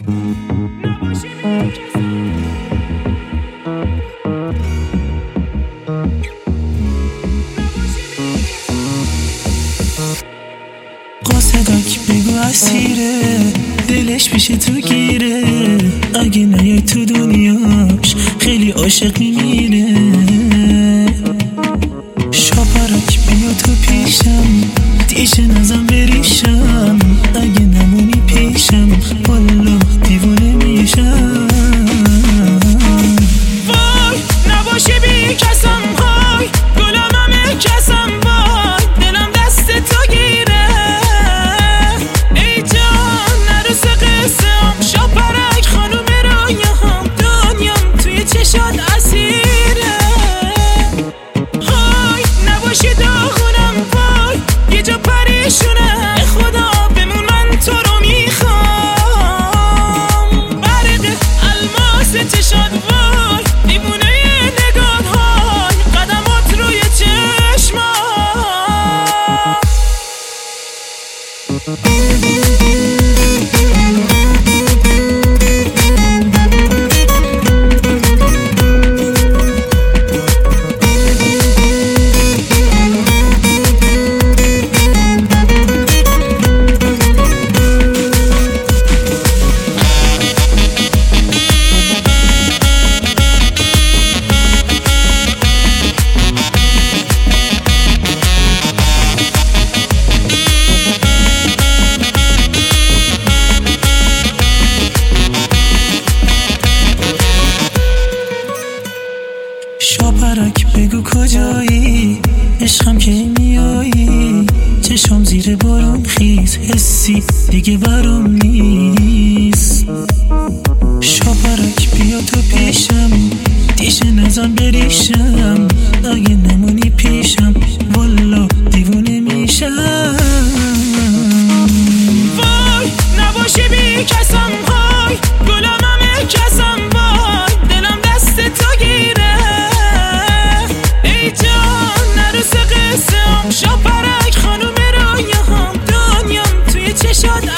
قاصدک بگو اسیره، دلش پیش تو گیره، اگه نیای تو دنیاش خیلی عاشق میمیره. شاپرک بیا تو پیشم، دیشه نزن بریشم، اگه نمونی پیشم والله دیوونه میشم. وای نباشی بی کسم، های گلم همه کسم، وای دلم دست تو گیره. ای جان نرس قسم، شاپرک خانوم رویام، دنیام توی چشات اسیره. های نباشی داغونم، وای یه جا پریشونم، خدا بمون من تو رو میخوام. برق الماس چشات، وای دیوونه نگاه های قدمات روی چشمام. شاپرک بگو کجایی، عشقم که میایی، چشم زیر بارون خیز، حسی دیگه برام نیست. شاپرک بیا تو پیشم، دیشه نزن بریشم، اگه نمونی پیشم والا دیوونه میشم. وای نباشی بی کسم، های گلم همه کسم، وای دلم دست تو گیره. ای جان نرس قسم، شاپرک خانوم رویام، دنیام توی چشات